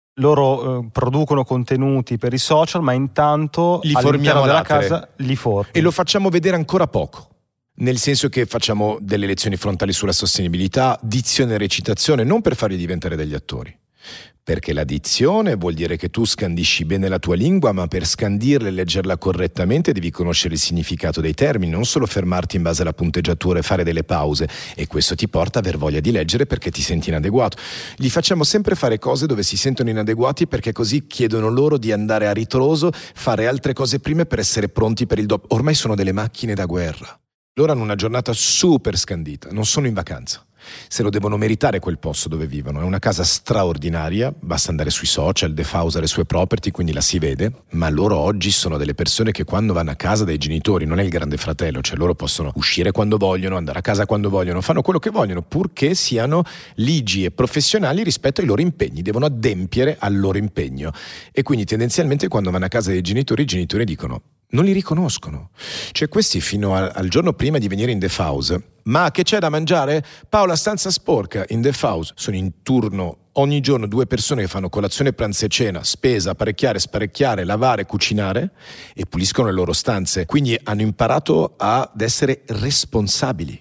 Loro producono contenuti per i social, ma intanto li all'interno formiamo della casa li formi. E lo facciamo vedere ancora poco, nel senso che facciamo delle lezioni frontali sulla sostenibilità, dizione e recitazione, non per farli diventare degli attori, perché la dizione vuol dire che tu scandisci bene la tua lingua, ma per scandirla e leggerla correttamente devi conoscere il significato dei termini, non solo fermarti in base alla punteggiatura e fare delle pause, e questo ti porta a aver voglia di leggere perché ti senti inadeguato. Gli facciamo sempre fare cose dove si sentono inadeguati, perché così chiedono loro di andare a ritroso, fare altre cose prima per essere pronti per il dopo. Ormai sono delle macchine da guerra. Loro hanno una giornata super scandita, non sono in vacanza. Se lo devono meritare quel posto dove vivono. È una casa straordinaria, basta andare sui social, The House ha le sue property, quindi la si vede, ma loro oggi sono delle persone che quando vanno a casa dai genitori, non è il Grande Fratello, cioè loro possono uscire quando vogliono, andare a casa quando vogliono, fanno quello che vogliono, purché siano ligi e professionali rispetto ai loro impegni, devono adempiere al loro impegno. E quindi tendenzialmente quando vanno a casa dei genitori, i genitori dicono: Non li riconoscono. Cioè questi fino al giorno prima di venire in The House, ma che c'è da mangiare? Paola, stanza sporca. In The House sono in turno ogni giorno 2 persone che fanno colazione, pranzo e cena, spesa, apparecchiare, sparecchiare, lavare, cucinare e puliscono le loro stanze. Quindi hanno imparato ad essere responsabili.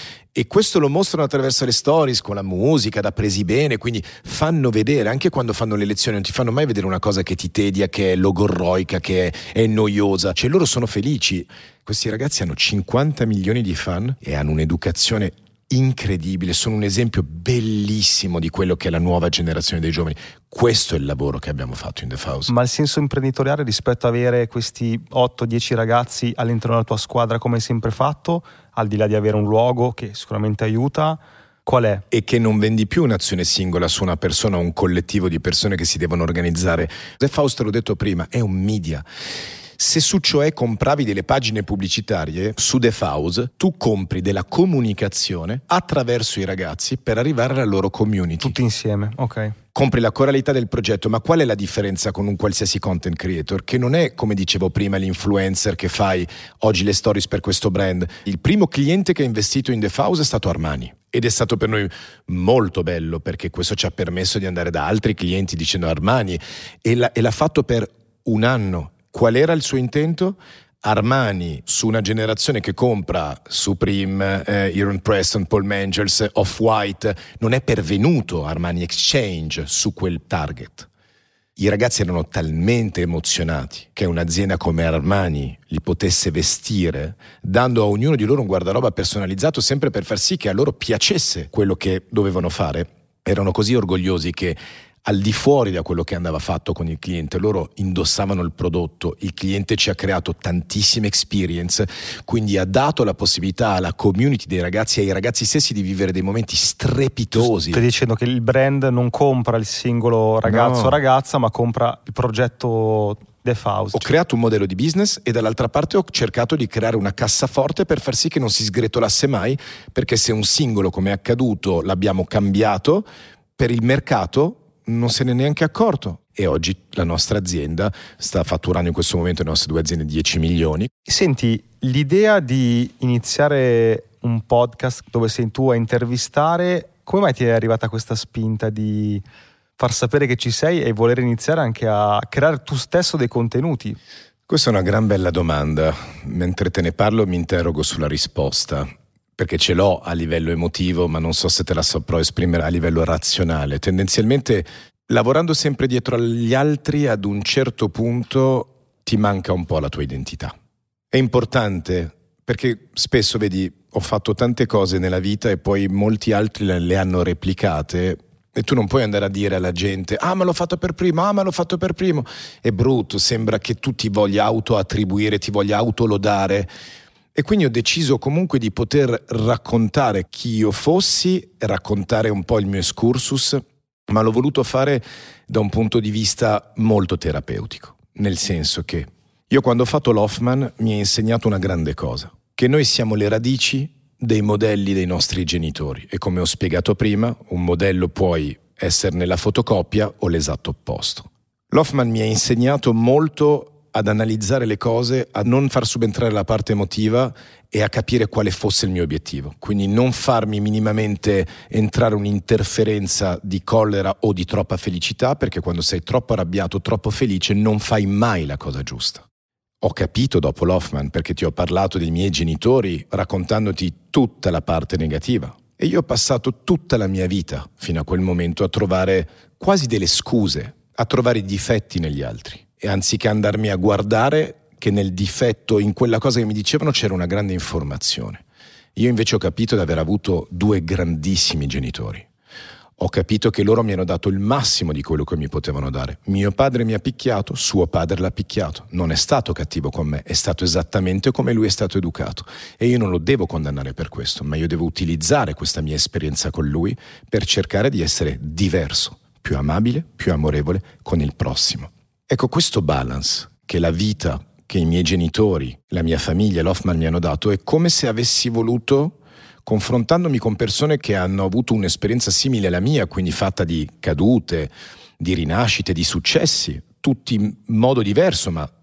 E questo lo mostrano attraverso le stories, con la musica, da presi bene, quindi fanno vedere, anche quando fanno le lezioni, non ti fanno mai vedere una cosa che ti tedia, che è logorroica, che è noiosa. Cioè loro sono felici. Questi ragazzi hanno 50 milioni di fan e hanno un'educazione incredibile, sono un esempio bellissimo di quello che è la nuova generazione dei giovani. Questo è il lavoro che abbiamo fatto in The House. Ma il senso imprenditoriale rispetto a avere questi 8-10 ragazzi all'interno della tua squadra, come hai sempre fatto, al di là di avere un luogo che sicuramente aiuta, qual è? E che non vendi più un'azione singola su una persona o un collettivo di persone che si devono organizzare. The House, te l'ho detto prima, è un media. Se su Cioè compravi delle pagine pubblicitarie, su The House tu compri della comunicazione attraverso i ragazzi per arrivare alla loro community. Tutti insieme, ok. Compri la coralità del progetto, ma qual è la differenza con un qualsiasi content creator? Che non è, come dicevo prima, l'influencer che fai oggi le stories per questo brand. Il primo cliente che ha investito in The House è stato Armani. Ed è stato per noi molto bello, perché questo ci ha permesso di andare da altri clienti dicendo Armani, e l'ha fatto per un anno. Qual era il suo intento? Armani, su una generazione che compra Supreme, Heron Preston, Paul Mangels, Off-White, non è pervenuto Armani Exchange su quel target. I ragazzi erano talmente emozionati che un'azienda come Armani li potesse vestire, dando a ognuno di loro un guardaroba personalizzato, sempre per far sì che a loro piacesse quello che dovevano fare. Erano così orgogliosi che al di fuori da quello che andava fatto con il cliente, loro indossavano il prodotto, il cliente ci ha creato tantissime experience, quindi ha dato la possibilità alla community dei ragazzi e ai ragazzi stessi di vivere dei momenti strepitosi. Stai dicendo che il brand non compra il singolo ragazzo o ragazza, ma compra il progetto The House. Ho creato un modello di business e dall'altra parte ho cercato di creare una cassaforte per far sì che non si sgretolasse mai, perché se un singolo, come è accaduto, l'abbiamo cambiato, per il mercato non se ne è neanche accorto. E oggi la nostra azienda sta fatturando in questo momento, le nostre 2 aziende, 10 milioni. Senti, l'idea di iniziare un podcast dove sei tu a intervistare, come mai ti è arrivata questa spinta di far sapere che ci sei e voler iniziare anche a creare tu stesso dei contenuti? Questa è una gran bella domanda. Mentre te ne parlo mi interrogo sulla risposta, perché ce l'ho a livello emotivo, ma non so se te la saprò esprimere a livello razionale. Tendenzialmente, lavorando sempre dietro agli altri, ad un certo punto ti manca un po' la tua identità. È importante, perché spesso, vedi, ho fatto tante cose nella vita e poi molti altri le hanno replicate e tu non puoi andare a dire alla gente ma l'ho fatto per primo, È brutto, sembra che tu ti voglia autoattribuire, ti voglia autolodare. E quindi ho deciso comunque di poter raccontare chi io fossi, raccontare un po' il mio excursus, ma l'ho voluto fare da un punto di vista molto terapeutico, nel senso che io quando ho fatto l'Hoffman mi ha insegnato una grande cosa, che noi siamo le radici dei modelli dei nostri genitori e come ho spiegato prima, un modello puoi essere nella fotocopia o l'esatto opposto. L'Hoffman mi ha insegnato molto ad analizzare le cose, a non far subentrare la parte emotiva e a capire quale fosse il mio obiettivo. Quindi non farmi minimamente entrare un'interferenza di collera o di troppa felicità, perché quando sei troppo arrabbiato, troppo felice, non fai mai la cosa giusta. Ho capito dopo l'Hoffman, perché ti ho parlato dei miei genitori raccontandoti tutta la parte negativa. E io ho passato tutta la mia vita fino a quel momento a trovare quasi delle scuse, a trovare i difetti negli altri. E anziché andarmi a guardare che nel difetto, in quella cosa che mi dicevano, c'era una grande informazione. Io invece ho capito di aver avuto 2 grandissimi genitori. Ho capito che loro mi hanno dato il massimo di quello che mi potevano dare. Mio padre mi ha picchiato, suo padre l'ha picchiato. Non è stato cattivo con me, è stato esattamente come lui è stato educato. E io non lo devo condannare per questo, ma io devo utilizzare questa mia esperienza con lui per cercare di essere diverso, più amabile, più amorevole con il prossimo. Ecco, questo balance che la vita, che i miei genitori, la mia famiglia, l'Hoffman mi hanno dato, è come se avessi voluto, confrontandomi con persone che hanno avuto un'esperienza simile alla mia, quindi fatta di cadute, di rinascite, di successi, tutti in modo diverso, ma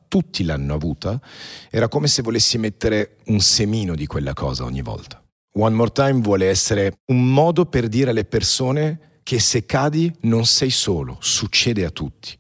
tutti l'hanno avuta, era come se volessi mettere un semino di quella cosa ogni volta. One More Time vuole essere un modo per dire alle persone che se cadi non sei solo, succede a tutti.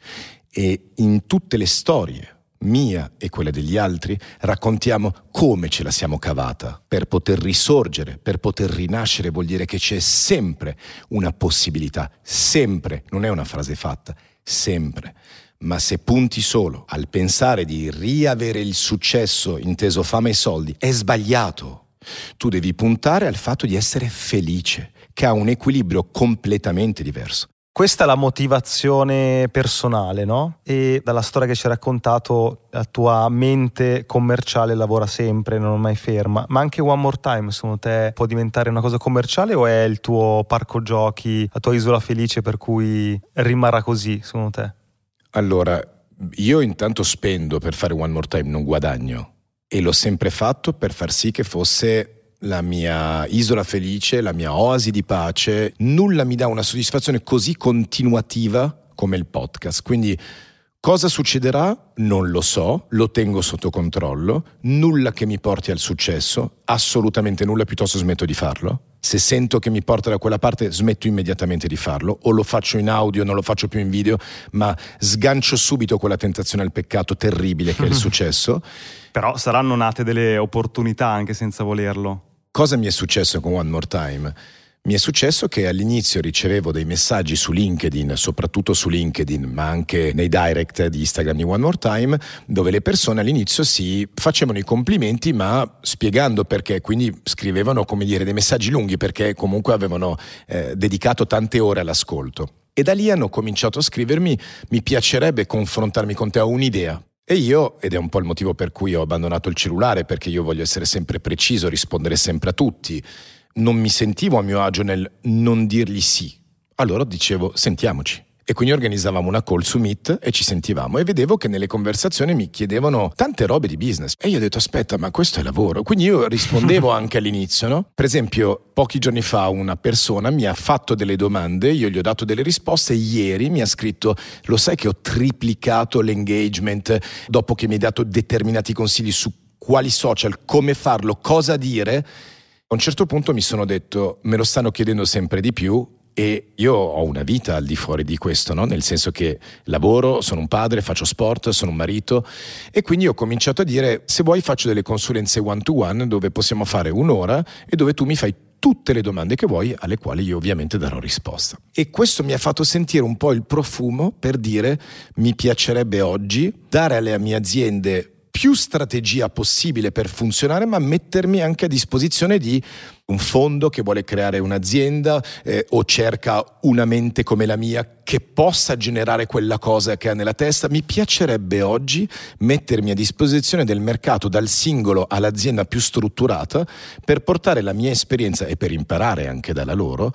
E in tutte le storie, mia e quella degli altri, raccontiamo come ce la siamo cavata per poter risorgere, per poter rinascere. Vuol dire che c'è sempre una possibilità, sempre, non è una frase fatta, sempre. Ma se punti solo al pensare di riavere il successo, inteso fama e soldi, è sbagliato. Tu devi puntare al fatto di essere felice, che ha un equilibrio completamente diverso. Questa è la motivazione personale, no? E dalla storia che ci hai raccontato, la tua mente commerciale lavora sempre, non è mai ferma. Ma anche One More Time, secondo te, può diventare una cosa commerciale o è il tuo parco giochi, la tua isola felice per cui rimarrà così, secondo te? Allora, io intanto spendo per fare One More Time, non guadagno. E l'ho sempre fatto per far sì che fosse la mia isola felice, la mia oasi di pace. Nulla mi dà una soddisfazione così continuativa come il podcast. Quindi cosa succederà? Non lo so, lo tengo sotto controllo. Nulla che mi porti al successo, assolutamente nulla, piuttosto smetto di farlo. Se sento che mi porta da quella parte, smetto immediatamente di farlo, o lo faccio in audio, non lo faccio più in video, ma sgancio subito quella tentazione al peccato terribile che è il successo. Però saranno nate delle opportunità anche senza volerlo. Cosa mi è successo con One More Time? Mi è successo che all'inizio ricevevo dei messaggi su LinkedIn, soprattutto su LinkedIn, ma anche nei direct di Instagram di One More Time, dove le persone all'inizio si facevano i complimenti, ma spiegando perché, quindi scrivevano, come dire, dei messaggi lunghi perché comunque avevano dedicato tante ore all'ascolto. E da lì hanno cominciato a scrivermi: mi piacerebbe confrontarmi con te, ho un'idea. E io, ed è un po' il motivo per cui ho abbandonato il cellulare, perché io voglio essere sempre preciso, rispondere sempre a tutti. Non mi sentivo a mio agio nel non dirgli sì. Allora dicevo: sentiamoci. E quindi organizzavamo una call su Meet e ci sentivamo, e vedevo che nelle conversazioni mi chiedevano tante robe di business. E io ho detto: aspetta, ma questo è lavoro. Quindi io rispondevo anche all'inizio, no? Per esempio, pochi giorni fa una persona mi ha fatto delle domande, io gli ho dato delle risposte. Ieri mi ha scritto: lo sai che ho triplicato l'engagement dopo che mi hai dato determinati consigli su quali social, come farlo, cosa dire? A un certo punto mi sono detto: me lo stanno chiedendo sempre di più e io ho una vita al di fuori di questo, no? Nel senso che lavoro, sono un padre, faccio sport, sono un marito, e quindi ho cominciato a dire: se vuoi faccio delle consulenze one to one dove possiamo fare un'ora e dove tu mi fai tutte le domande che vuoi, alle quali io ovviamente darò risposta. E questo mi ha fatto sentire un po' il profumo per dire: mi piacerebbe oggi dare alle mie aziende più strategia possibile per funzionare, ma mettermi anche a disposizione di un fondo che vuole creare un'azienda o cerca una mente come la mia che possa generare quella cosa che ha nella testa. Mi piacerebbe oggi mettermi a disposizione del mercato, dal singolo all'azienda più strutturata, per portare la mia esperienza e per imparare anche dalla loro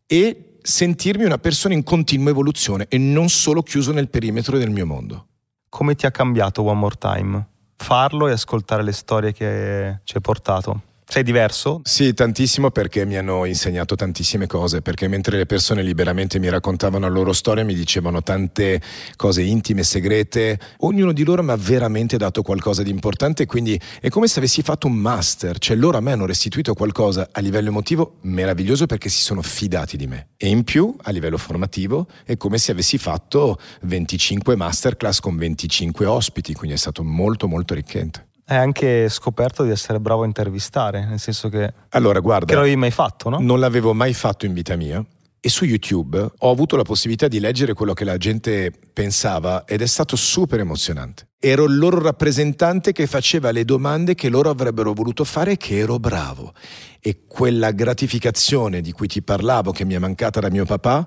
e sentirmi una persona in continua evoluzione e non solo chiuso nel perimetro del mio mondo. Come ti ha cambiato One More Time? Farlo e ascoltare le storie che ci hai portato. Sei diverso? Sì, tantissimo, perché mi hanno insegnato tantissime cose, perché mentre le persone liberamente mi raccontavano la loro storia, mi dicevano tante cose intime, segrete, ognuno di loro mi ha veramente dato qualcosa di importante, quindi è come se avessi fatto un master, cioè loro a me hanno restituito qualcosa a livello emotivo meraviglioso perché si sono fidati di me, e in più a livello formativo è come se avessi fatto 25 masterclass con 25 ospiti, quindi è stato molto molto arricchente. Hai anche scoperto di essere bravo a intervistare, nel senso che... Allora, guarda, che non l'avevi mai fatto, no? Non l'avevo mai fatto in vita mia, e su YouTube ho avuto la possibilità di leggere quello che la gente pensava ed è stato super emozionante. Ero il loro rappresentante che faceva le domande che loro avrebbero voluto fare e che ero bravo. E quella gratificazione di cui ti parlavo, che mi è mancata da mio papà,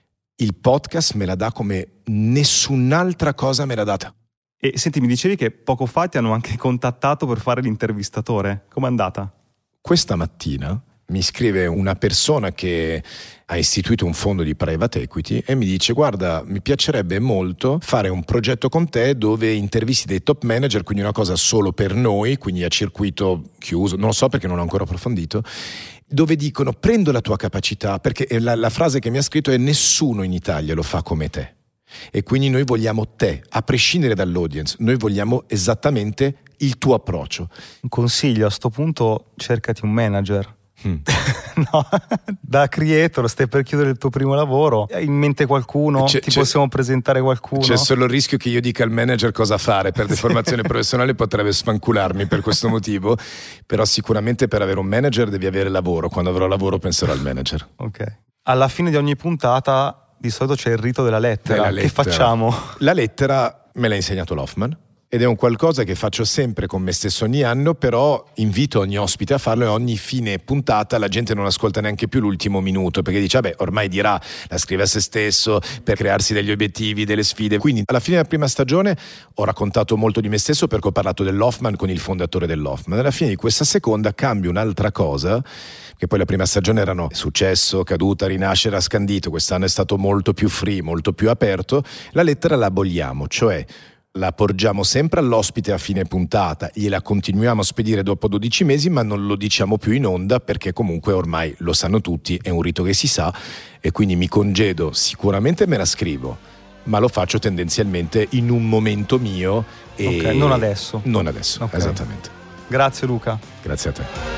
il podcast me la dà come nessun'altra cosa me l'ha data. E senti, mi dicevi che poco fa ti hanno anche contattato per fare l'intervistatore. Com'è andata? Questa mattina mi scrive una persona che ha istituito un fondo di private equity e mi dice: guarda, mi piacerebbe molto fare un progetto con te dove intervisti dei top manager, quindi una cosa solo per noi, quindi a circuito chiuso, non lo so perché non ho ancora approfondito, dove dicono: prendo la tua capacità, perché la frase che mi ha scritto è: nessuno in Italia lo fa come te. E quindi noi vogliamo te, a prescindere dall'audience, noi vogliamo esattamente il tuo approccio. Un consiglio: a sto punto cercati un manager. No, da creator stai per chiudere il tuo primo lavoro, hai in mente qualcuno? Possiamo presentare qualcuno? C'è solo il rischio che io dica al manager cosa fare. Per deformazione professionale potrebbe sfancularmi per questo motivo, però sicuramente per avere un manager devi avere lavoro. Quando avrò lavoro penserò al manager. Ok. Alla fine di ogni puntata di solito c'è il rito della lettera. Che facciamo? La lettera me l'ha insegnato l'Hoffman ed è un qualcosa che faccio sempre con me stesso ogni anno, però invito ogni ospite a farlo, e ogni fine puntata la gente non ascolta neanche più l'ultimo minuto, perché dice vabbè, ormai dirà, la scrive a se stesso per crearsi degli obiettivi, delle sfide. Quindi alla fine della prima stagione ho raccontato molto di me stesso perché ho parlato dell'Hoffman con il fondatore dell'Hoffman. Alla fine di questa seconda cambio un'altra cosa, che poi la prima stagione erano successo, caduta, rinascere, scandito. Quest'anno è stato molto più free, molto più aperto. La lettera la aboliamo, cioè la porgiamo sempre all'ospite a fine puntata, gliela continuiamo a spedire dopo 12 mesi, ma non lo diciamo più in onda perché comunque ormai lo sanno tutti, è un rito che si sa, e quindi mi congedo, sicuramente me la scrivo, ma lo faccio tendenzialmente in un momento mio e non adesso. Non adesso, okay. Esattamente. Grazie Luca. Grazie a te.